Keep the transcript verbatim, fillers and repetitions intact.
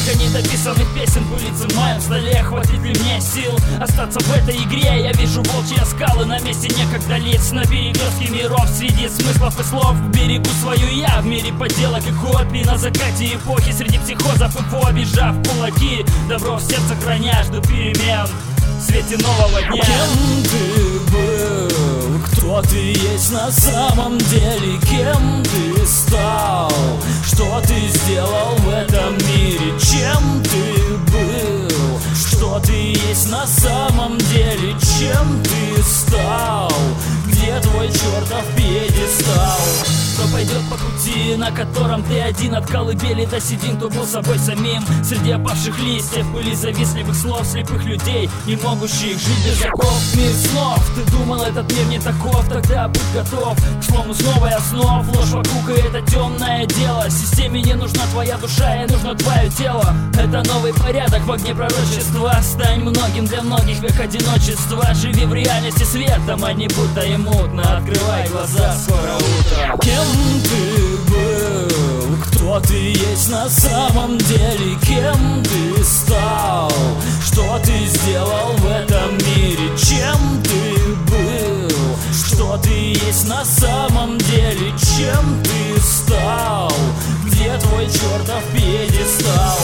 Сколько недописанных песен пылится в моем столе. Хватит ли мне сил остаться в этой игре? Я вижу волчьи скалы на месте некогда лиц. На перекрестке миров среди смыслов и слов берегу свою я в мире поделок и копий. На закате эпохи среди психозов и фобий, сжав кулаки, добро в сердце храня, жду перемен в свете нового дня. Кем ты был? Кто ты есть на самом деле? Кем ты стал? Что ты сделал в этом мире? Чем ты был? Что ты есть на самом деле? Чем ты стал? Где твой чертов пьедестал? Кто пойдет по пути, на котором ты один, от колыбели до седин, кто был собой самим среди опавших листьев, пыли завистливых слов слепых людей, не могущих жить без оков. Мир снов, ты думал, этот мир не таков, тогда будь готов к слому с новой основ. Ложь вокруг, и это темное дело. Системе не нужна твоя душа, ей нужно твое тело. Это новый порядок в огне пророчества. Стань многим для многих век одиночества. Живи в реальности светом, а не будто и мутно. Открывай глаза, скоро утро. Кем ты был? Кто ты есть на самом деле? Кем ты стал? Что ты сделал в этом мире? Чем ты был? Что ты есть на самом деле? Чем ты стал? Где твой чертов пьедестал?